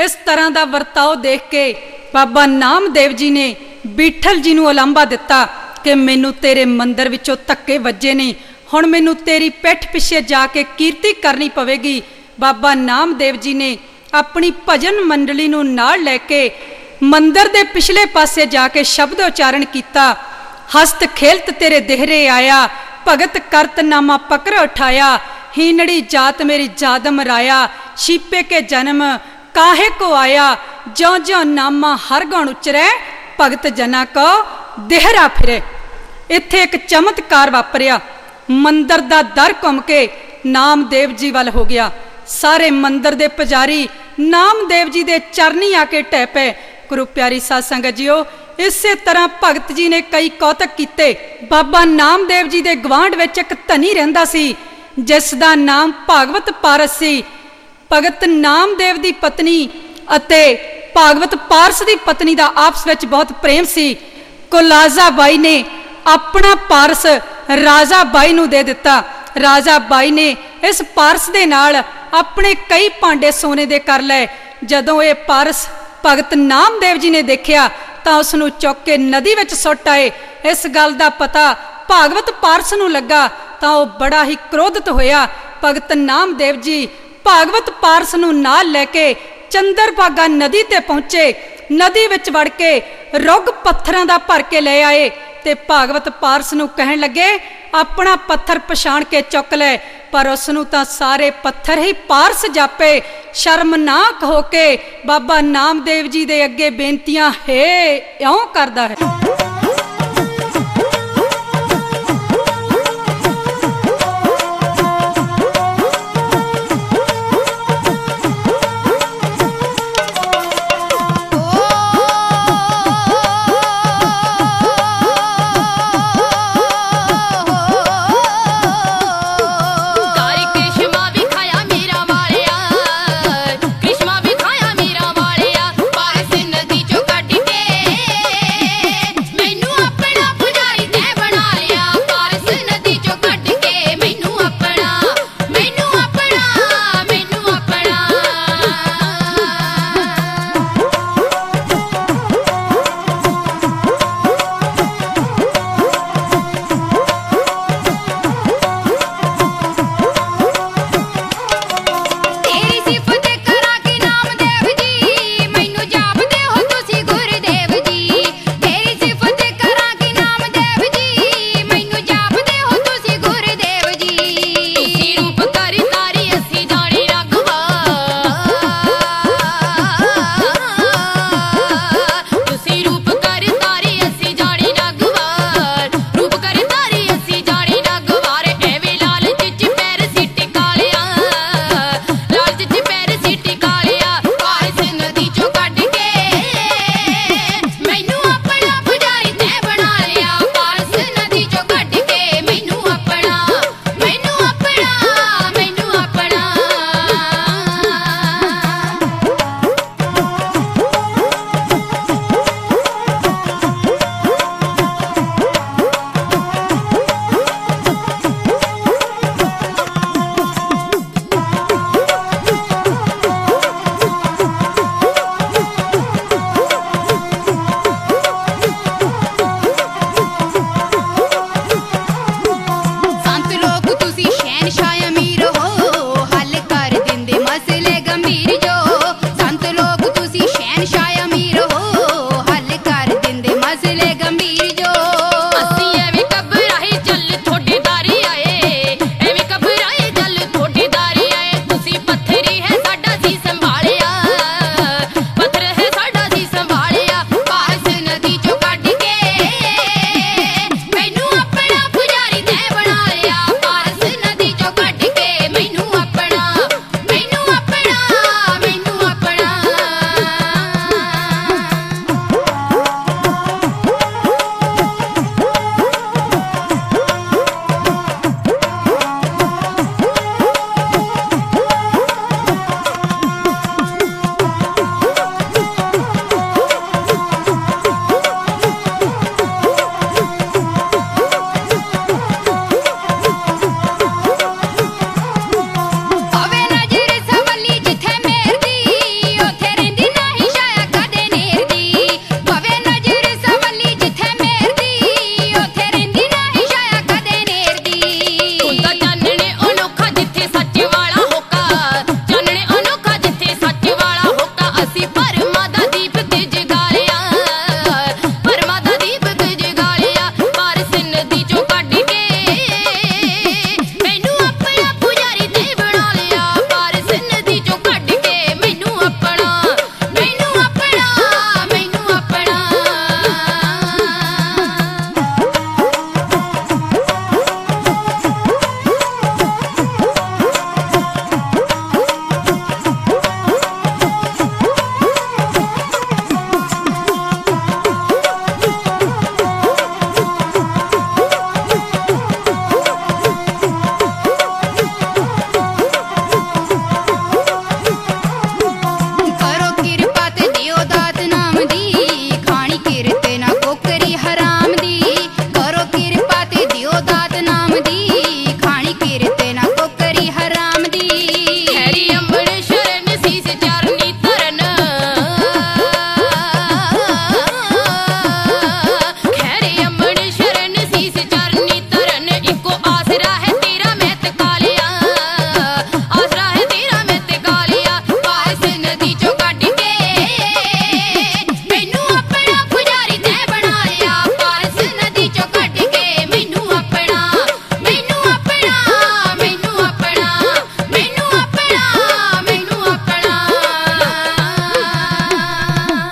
इस तरह का वरताओ देख के बाबा नामदेव जी ने बीठल जी नूं उलांभा दिता कि मैनू तेरे मंदिर विचों धक्के वजे ने, हुण मैनू तेरी पिठ पिछे जाके कीर्ति करनी पवेगी। बाबा नामदेव जी ने अपनी भजन मंडली नूं नाल लैके मंदिर दे पिछले पासे जाके शब्द उचारण किया। हस्त खेलत तेरे देहरे आया, भगत करत नामा पकड़ उठाया, हीनड़ी जात मेरी जादम राया, शीपे के जन्म काहे को आया, ज्यों ज्यों नामा हर गण उचरै, भगत जना को देहरा फिरे। इत्थे एक चमत्कार वापरिया, मंदिर दा दर घुम के नामदेव जी वाल हो गया। सारे मंदिर दे पुजारी नामदेव जी दे चरनी आके टह पे। गुरु प्यारी साध संगत जीओ, इसे तरह भगत जी ने कई कौतक किते। बाबा नामदेव जी दे गवांढ विच एक धनी रहिंदा सी जिस दा नाम भागवत पारस सी। भगत नामदेव दी पत्नी अते भागवत पारस दी पत्नी दा आपस विच बहुत प्रेम सी। कुलाजा बाई ने अपना पारस राजा बाई नूं दे दिता। राजा बाई ने इस पारस दे नाल अपने कई भांडे सोने दे कर लए। जदों ये पारस भगत नामदेव जी ने देखिया तां उसनूं चुक के नदी विच सुੱਟ आए। इस गल दा पता भागवत पारस नूं लगा तां ओह बड़ा ही क्रोधित होया। भगत नामदेव जी भागवत पारस नूं नाल लैके चंद्रभागा नदी ते पहुंचे। नदी विच वड़ के रुग पत्थरां दा भर के ले आए ते भागवत पारस नूं कहण लगे अपना पत्थर पछाण के चुक ले, पर उसनूं तां सारे पत्थर ही पारस जापे। शर्मनाक होके बाबा नामदेव जी दे अगे बेनतियां हे इउं करदा है।